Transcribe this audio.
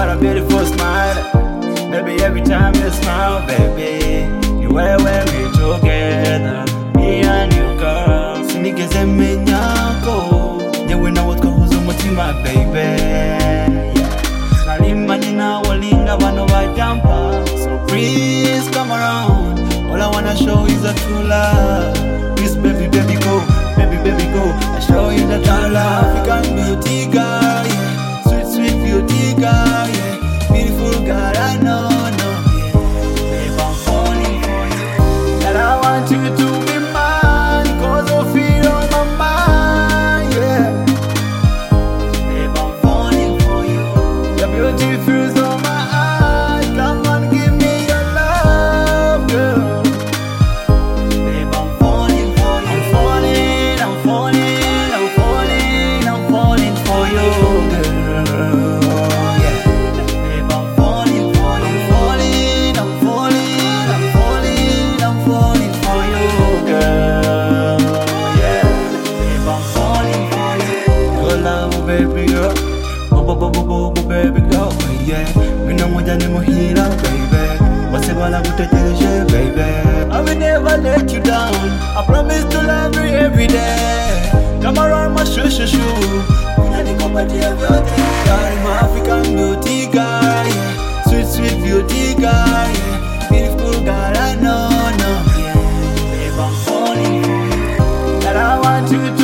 what a beautiful smile. Baby, every time you smile, baby, you wear when we together, me and you, girl. Sinigeze menyako, yewe na wotko huzumutima, baby. Salimani na walinga wano wajampa. So please come around. All I wanna show is a true love. Please, baby, baby, go, baby, baby, go. I show you the true love. African beauty girl, yeah. Sweet, sweet beauty girl, yeah. Beautiful girl, I know, yeah. Babe, I'm falling for you. And I want you to be mine, 'cause I feel on my mind, yeah. Babe, I'm falling for you. Your beauty feels on my eyes. Come on, give me your love, girl. Babe, I'm falling for you. I'm falling, I'm falling, I'm falling, I'm falling for you, girl. Yeah. Babe, I'm falling for you. I'm falling, I'm falling, I'm falling, I'm falling for you, girl. Yeah. Babe, I'm falling for you. Your love, baby girl. Baby girl, yeah. Mina moja ni muhira, baby. Wase wala kuteteleshe, baby. I will never let you down. I promise to love you every day. Come around my shoo. Unanikopatia vyote. Girl, my African beauty girl, yeah. Sweet, sweet beauty girl, yeah. Beautiful girl, I know, yeah. Babe, I'm falling for you. That I want you to